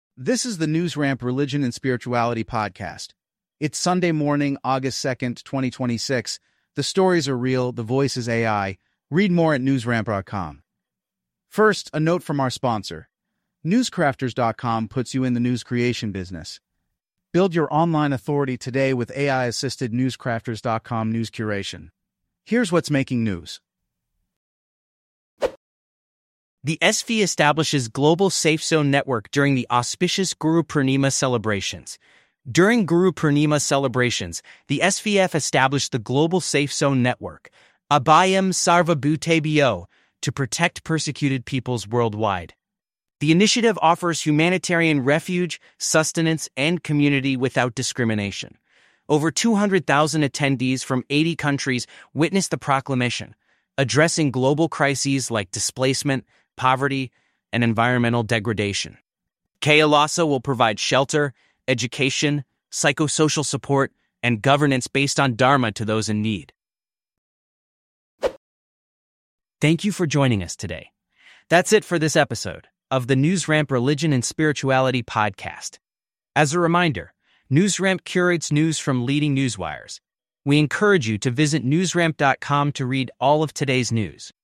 This is the NewsRamp Religion and Spirituality podcast. It's Sunday morning, August 2nd, 2026. The stories are real, the voice is AI. Read more at newsramp.com. First, a note from our sponsor. Newscrafters.com puts you in the news creation business. Build your online authority today with AI-assisted Newscrafters.com news curation. Here's what's making news. The SV establishes Global Safe Zone Network during the auspicious Guru Purnima celebrations. During Guru Purnima celebrations, the SVF established the Global Safe Zone Network, Abhayam Sarva Bhutebhyo, to protect persecuted peoples worldwide. The initiative offers humanitarian refuge, sustenance, and community without discrimination. Over 200,000 attendees from 80 countries witnessed the proclamation, addressing global crises like displacement, poverty, and environmental degradation. Kailasa will provide shelter, education, psychosocial support, and governance based on Dharma to those in need. Thank you for joining us today. That's it for this episode of the NewsRamp Religion and Spirituality podcast. As a reminder, NewsRamp curates news from leading newswires. We encourage you to visit newsramp.com to read all of today's news.